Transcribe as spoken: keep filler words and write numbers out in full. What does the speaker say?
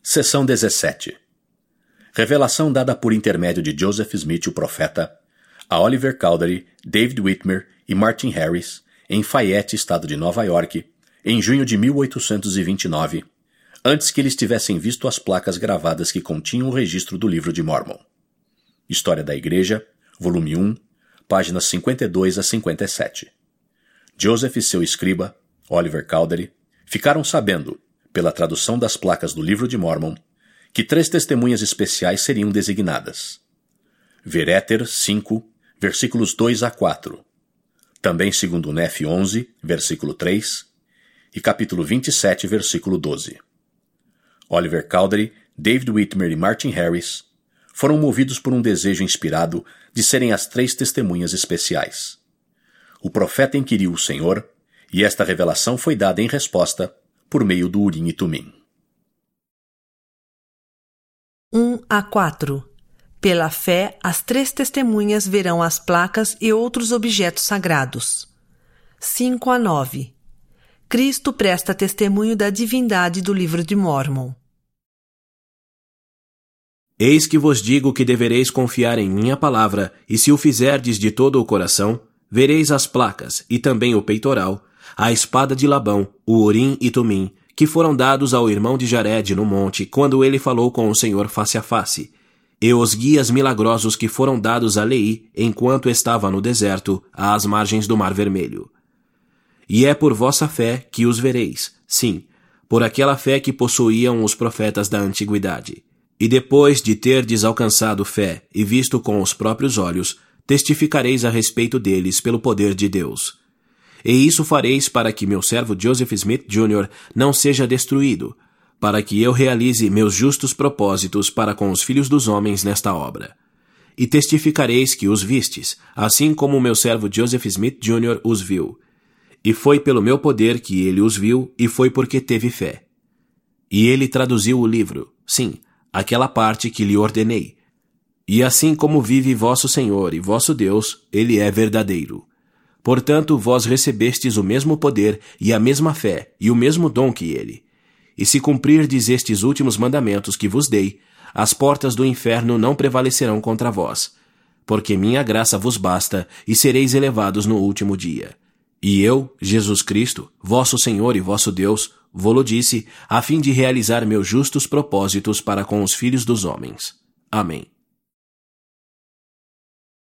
Seção dezessete. Revelação dada por intermédio de Joseph Smith, o profeta, a Oliver Cowdery, David Whitmer e Martin Harris, em Fayette, estado de Nova York, em junho de mil oitocentos e vinte e nove, antes que eles tivessem visto as placas gravadas que continham o registro do Livro de Mórmon. História da Igreja, volume um, páginas cinquenta e dois a cinquenta e sete. Joseph e seu escriba, Oliver Cowdery, ficaram sabendo, pela tradução das placas do Livro de Mórmon, que três testemunhas especiais seriam designadas. Veréter cinco, versículos dois a quatro. Também segundo Nef onze, versículo três, e capítulo vinte e sete, versículo doze. Oliver Cowdery, David Whitmer e Martin Harris foram movidos por um desejo inspirado de serem as três testemunhas especiais. O profeta inquiriu o Senhor, e esta revelação foi dada em resposta por meio do Urim e Tumim. um a quatro. Pela fé, as três testemunhas verão as placas e outros objetos sagrados. cinco a nove. Cristo presta testemunho da divindade do Livro de Mórmon. Eis que vos digo que devereis confiar em minha palavra, e se o fizerdes de todo o coração, vereis as placas, e também o peitoral, a espada de Labão, o Urim e Tumim, que foram dados ao irmão de Jared no monte, quando ele falou com o Senhor face a face, e os guias milagrosos que foram dados a Leí, enquanto estava no deserto, às margens do Mar Vermelho. E é por vossa fé que os vereis, sim, por aquela fé que possuíam os profetas da antiguidade. E depois de terdes alcançado fé e visto com os próprios olhos, testificareis a respeito deles pelo poder de Deus. E isso fareis para que meu servo Joseph Smith Júnior não seja destruído, para que eu realize meus justos propósitos para com os filhos dos homens nesta obra. E testificareis que os vistes, assim como meu servo Joseph Smith Júnior os viu. E foi pelo meu poder que ele os viu, e foi porque teve fé. E ele traduziu o livro, sim, aquela parte que lhe ordenei. E assim como vive vosso Senhor e vosso Deus, ele é verdadeiro. Portanto, vós recebestes o mesmo poder e a mesma fé e o mesmo dom que ele. E se cumprirdes estes últimos mandamentos que vos dei, as portas do inferno não prevalecerão contra vós, porque minha graça vos basta e sereis elevados no último dia. E eu, Jesus Cristo, vosso Senhor e vosso Deus, vô-lo disse, a fim de realizar meus justos propósitos para com os filhos dos homens. Amém.